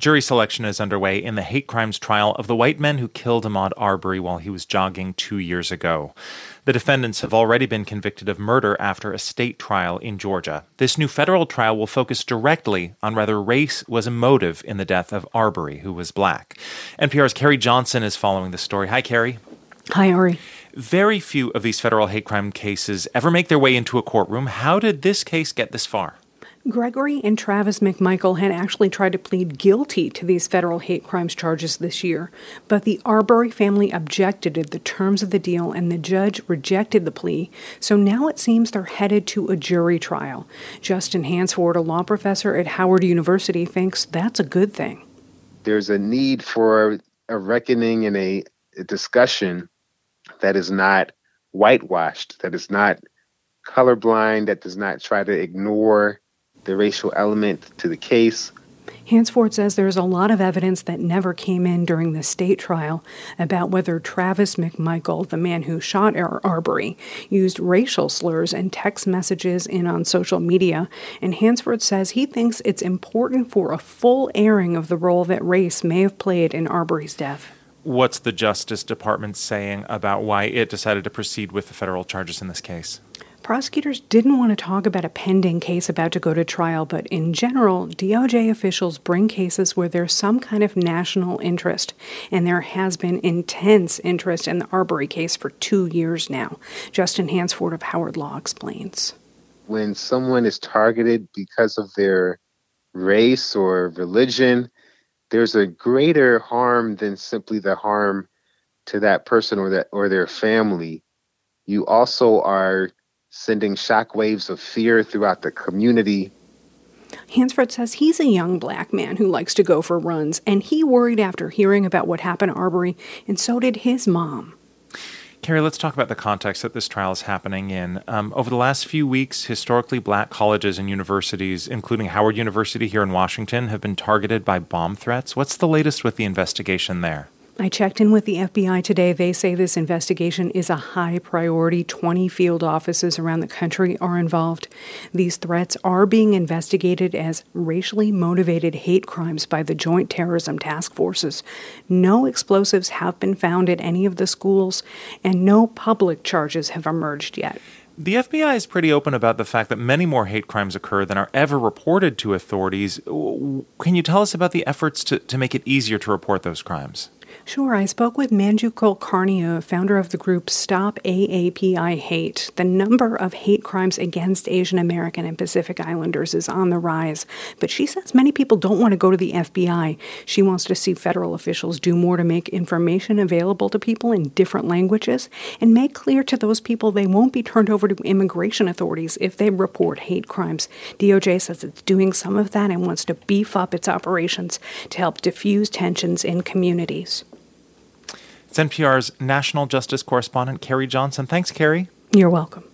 Jury selection is underway in the hate crimes trial of the white men who killed Ahmaud Arbery while he was jogging 2 years ago. The defendants have already been convicted of murder after a state trial in Georgia. This new federal trial will focus directly on whether race was a motive in the death of Arbery, who was black. NPR's Carrie Johnson is following the story. Hi, Carrie. Hi, Ari. Very few of these federal hate crime cases ever make their way into a courtroom. How did this case get this far? Gregory and Travis McMichael had actually tried to plead guilty to these federal hate crimes charges this year, but the Arbery family objected to the terms of the deal and the judge rejected the plea, so now it seems they're headed to a jury trial. Justin Hansford, a law professor at Howard University, thinks that's a good thing. There's a need for a reckoning and a discussion that is not whitewashed, that is not colorblind, that does not try to ignore the racial element to the case. Hansford says there's a lot of evidence that never came in during the state trial about whether Travis McMichael, the man who shot Arbery, used racial slurs and text messages in on social media. And Hansford says he thinks it's important for a full airing of the role that race may have played in Arbery's death. What's the Justice Department saying about why it decided to proceed with the federal charges in this case? Prosecutors didn't want to talk about a pending case about to go to trial, but in general, DOJ officials bring cases where there's some kind of national interest, and there has been intense interest in the Arbery case for 2 years now. Justin Hansford of Howard Law explains. When someone is targeted because of their race or religion, there's a greater harm than simply the harm to that person or their family. You also are sending shockwaves of fear throughout the community. Hansford says he's a young black man who likes to go for runs, and he worried after hearing about what happened to Arbery, and so did his mom. Carrie, let's talk about the context that this trial is happening in. Over the last few weeks, historically black colleges and universities, including Howard University here in Washington, have been targeted by bomb threats. What's the latest with the investigation there? I checked in with the FBI today. They say this investigation is a high priority. 20 field offices around the country are involved. These threats are being investigated as racially motivated hate crimes by the Joint Terrorism Task Forces. No explosives have been found at any of the schools, and no public charges have emerged yet. The FBI is pretty open about the fact that many more hate crimes occur than are ever reported to authorities. Can you tell us about the efforts to make it easier to report those crimes? Sure. I spoke with Manju Kulkarni, founder of the group Stop AAPI Hate. The number of hate crimes against Asian American and Pacific Islanders is on the rise, but she says many people don't want to go to the FBI. She wants to see federal officials do more to make information available to people in different languages and make clear to those people they won't be turned over to immigration authorities if they report hate crimes. DOJ says it's doing some of that and wants to beef up its operations to help diffuse tensions in communities. It's NPR's national justice correspondent, Carrie Johnson. Thanks, Carrie. You're welcome.